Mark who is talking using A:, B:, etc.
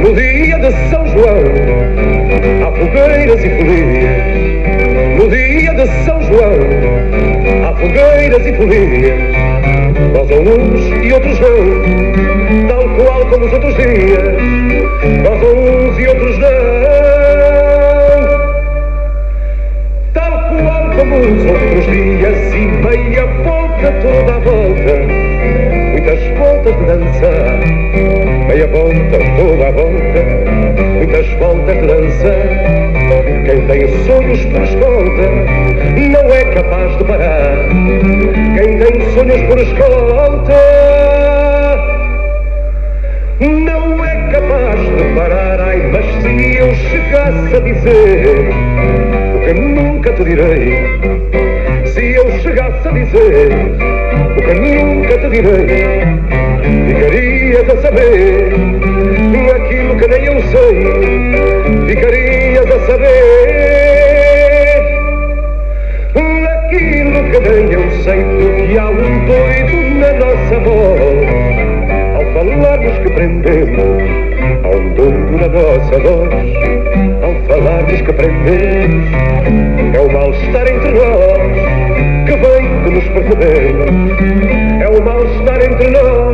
A: No dia de São João há fogueiras e folias. No dia de São João há fogueiras e folias. Gozam uns e outros não, tal qual como os outros dias. Gozam uns e outros não, tal qual como os outros dias. E meia volta, toda a volta, muitas voltas de dançar. Meia volta, toda a volta, muitas voltas de dançar. Quem tem sonhos por escolta não é capaz de parar. Quem tem sonhos por escolta não é capaz de parar. Ai, mas se eu chegasse a dizer o que nunca te direi, se eu chegasse a dizer o que nunca te direi, ficarias a saber aquilo que nem eu sei. Ficarias a saber aquilo que nem eu sei. Porque há um doido na nossa voz ao falarmos que prendemos. Há um doido na nossa voz ao falarmos que prendemos. É o mal-estar entre nós que vem de nos perceber. É o mal-estar entre nós